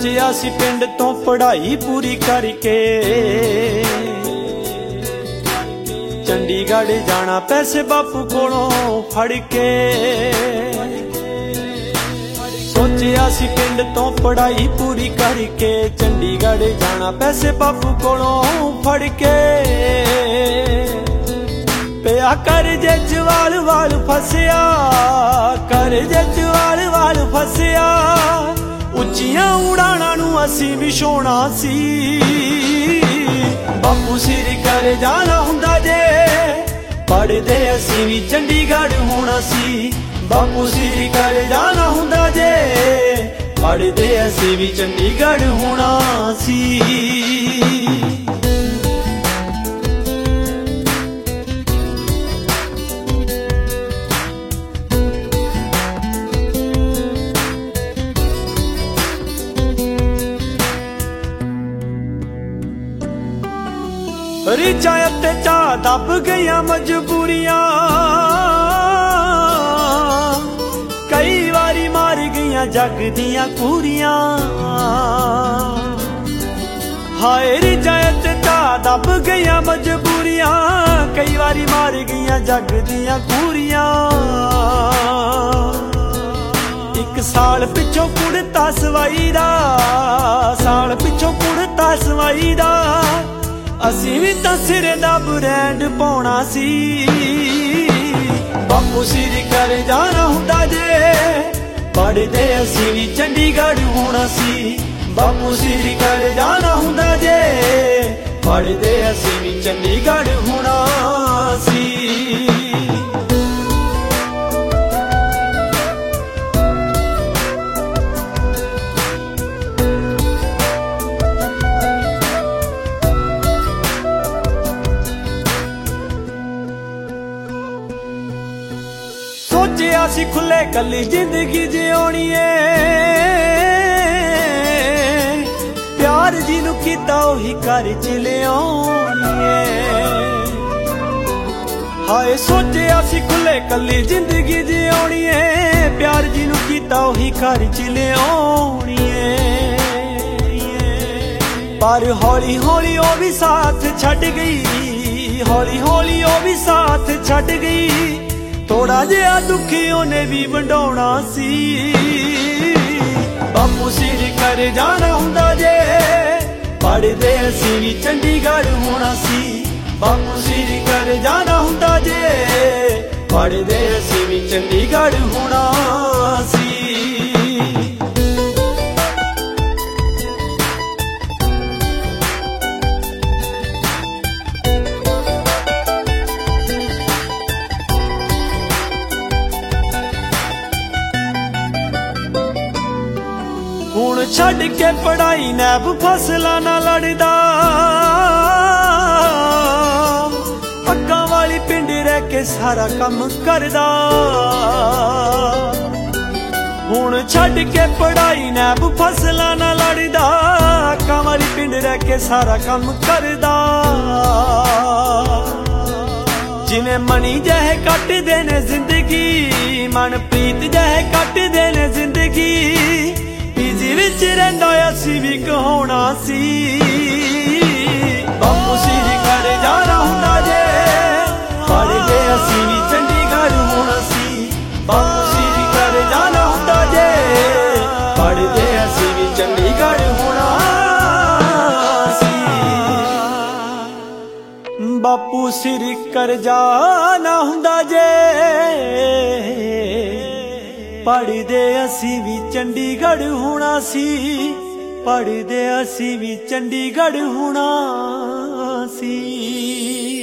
ਸੋਚਿਆ ਸੀ ਪਿੰਡ ਤੋਂ ਪੜ੍ਹਾਈ ਪੂਰੀ ਕਰਕੇ ਚੰਡੀਗੜ੍ਹ ਜਾਣਾ ਪੈਸੇ ਬਾਪੂ ਕੋਲੋਂ ਫੜ ਕੇ। ਸੋਚਿਆ ਸੀ ਪਿੰਡ ਤੋਂ ਪੜ੍ਹਾਈ ਪੂਰੀ ਕਰਕੇ ਚੰਡੀਗੜ੍ਹ ਜਾਣਾ ਪੈਸੇ ਬਾਪੂ ਕੋਲੋਂ ਫੜ ਕੇ। ਪਿਆ ਕਰਜ਼ੇ ਚ ਵਾਲ ਫਸਿਆ, ਕਰਜ਼ੇ ਚ ਵਾਲ ਫਸਿਆ। ਉੱਚੀਆਂ ਉਡਾਣਾਂ ਨੂੰ ਅਸੀਂ ਵੀ ਛੋਣਾ ਸੀ। ਬਾਪੂ ਸਿਰ ਕਰ ਜਾਣਾ ਹੁੰਦਾ ਜੇ ਪੜ੍ਹਦੇ ਅਸੀਂ ਵੀ ਚੰਡੀਗੜ੍ਹ ਹੋਣਾ ਸੀ। ਬਾਪੂ ਸਿਰ ਕਰ ਜਾਣਾ ਹੁੰਦਾ ਜੇ ਪੜ੍ਹਦੇ ਅਸੀਂ ਵੀ ਚੰਡੀਗੜ੍ਹ ਹੋਣਾ ਸੀ। ਰੀਝਾਂ ਅਤੇ ਚਾਅ ਦੱਬ ਗਈਆਂ ਮਜਬੂਰੀਆਂ, ਕਈ ਵਾਰੀ ਮਾਰ ਗਈਆਂ ਜੱਗ ਦੀਆਂ ਕੂਰੀਆਂ। ਹਾਏ ਰੀਝਾਂ ਅਤੇ ਚਾਅ ਦੱਬ ਗਈਆਂ ਮਜਬੂਰੀਆਂ, ਕਈ ਵਾਰੀ ਮਾਰ ਗਈਆਂ ਜੱਗ ਦੀਆਂ ਕੂਰੀਆਂ। ਇੱਕ ਸਾਲ ਪਿੱਛੋਂ ਕੁੜਤਾ ਸਵਾਈ ਦਾ, ਸਾਲ ਪਿੱਛੋਂ ਕੁੜਤਾ ਸਵਾਈ ਦਾ। ਅਸੀਂ ਵੀ ਤਾਂ ਸਿਰ ਦਾ ਬ੍ਰੈਂਡ ਪਾਉਣਾ ਸੀ। ਬਾਪੂ ਸਿਰ ਕਰ ਜਾਣਾ ਹੁੰਦਾ ਜੇ ਪੜ੍ਹਦੇ ਅਸੀਂ ਵੀ ਚੰਡੀਗੜ੍ਹ ਹੋਣਾ ਸੀ। ਬਾਪੂ ਸਿਰ ਕਰ ਜਾਣਾ ਹੁੰਦਾ ਜੇ ਪੜ੍ਹਦੇ ਅਸੀਂ ਵੀ ਚੰਡੀਗੜ੍ਹ ਹੋਣਾ ਸੀ। ਸੋਚਿਆ ਸੀ ਖੁੱਲੇ ਕੱਲੀ ਜ਼ਿੰਦਗੀ ਜਿਉਣੀ ਏ, ਪਿਆਰ ਜਿਹਨੂੰ ਕੀਤਾ ਉਹੀ ਘਰ ਚ ਲਿਆਉਣੀ ਏ। ਹਾਏ ਸੋਚਿਆ ਸੀ ਖੁੱਲੇ ਕੱਲੀ ਜ਼ਿੰਦਗੀ ਜਿਉਣੀ ਏ, ਪਿਆਰ ਜਿਹਨੂੰ ਕੀਤਾ ਉਹੀ ਘਰ ਚ ਲਿਆਉਣੀ ਏ। ਪਰ ਹੌਲੀ ਹੌਲੀ ਉਹ ਵੀ ਸਾਥ ਛੱਡ ਗਈ, ਹੌਲੀ ਹੌਲੀ ਉਹ ਵੀ ਸਾਥ ਛੱਡ ਗਈ। ਥੋੜਾ ਜਿਹਾ ਦੁੱਖ ਉਹਨੇ ਵੀ ਵੰਡਾਉਣਾ ਸੀ। ਬਾਪੂ ਸਿਰ ਕਰ ਜਾਣਾ ਹੁੰਦਾ ਜੇ ਪੜ੍ਹਦੇ ਅਸੀਂ ਵੀ ਚੰਡੀਗੜ੍ਹ ਹੋਣਾ ਸੀ। ਬਾਪੂ ਸਿਰ ਕਰ ਜਾਣਾ ਹੁੰਦਾ ਜੇ ਪੜ੍ਹਦੇ ਅਸੀਂ ਵੀ ਚੰਡੀਗੜ੍ਹ ਹੋਣਾ ਸੀ। ਹੁਣ ਛੱਡ ਕੇ ਪੜ੍ਹਾਈ ਨੈਬ ਫਸਲਾਂ ਨਾਲ ਲੜਦਾ, ਪੱਕਾਂ ਵਾਲੀ ਪਿੰਡ ਰਹਿ ਕੇ ਸਾਰਾ ਕੰਮ ਕਰਦਾ। ਹੁਣ ਛੱਡ ਕੇ ਪੜ੍ਹਾਈ ਨੈਬ ਫਸਲਾਂ ਨਾਲ ਲੜਦਾ, ਪੱਕਾਂ ਵਾਲੀ ਪਿੰਡ ਰਹਿ ਕੇ ਸਾਰਾ ਕੰਮ ਕਰਦਾ। ਜਿਵੇਂ ਮਣੀ ਜਿਹੇ ਕੱਟਦੇ ਨੇ ਜ਼ਿੰਦਗੀ, ਮਨਪ੍ਰੀਤ ਜਿਹੇ ਕੱਟਦੇ ਨੇ ਜ਼ਿੰਦਗੀ। ਪੀਜੀ ਵਿੱਚ ਰਹਿੰਦਾ ਅਸੀਂ ਵੀ ਕਹਾਉਣਾ ਸੀ। ਬਾਪੂ ਸਿਰ ਕਰ ਜਾਣਾ ਹੁੰਦਾ ਜੇ ਪੜ੍ਹਦੇ ਅਸੀਂ ਵੀ ਚੰਡੀਗੜ੍ਹ ਹੋਣਾ ਸੀ। ਬਾਪੂ ਸਿਰ ਕਰ ਜਾਣਾ ਹੁੰਦਾ ਜੇ ਪੜ੍ਹਦੇ ਅਸੀਂ ਵੀ ਚੰਡੀਗੜ੍ਹ ਹੋਣਾ ਸੀ। ਬਾਪੂ ਸਿਰ ਕਰ ਜਾਣਾ ਹੁੰਦਾ ਜੇ ਪੜ੍ਹਦੇ ਅਸੀਂ ਵੀ ਚੰਡੀਗੜ੍ਹ ਹੋਣਾ ਸੀ। ਪੜ੍ਹਦੇ ਅਸੀਂ ਵੀ ਚੰਡੀਗੜ੍ਹ ਹੋਣਾ ਸੀ।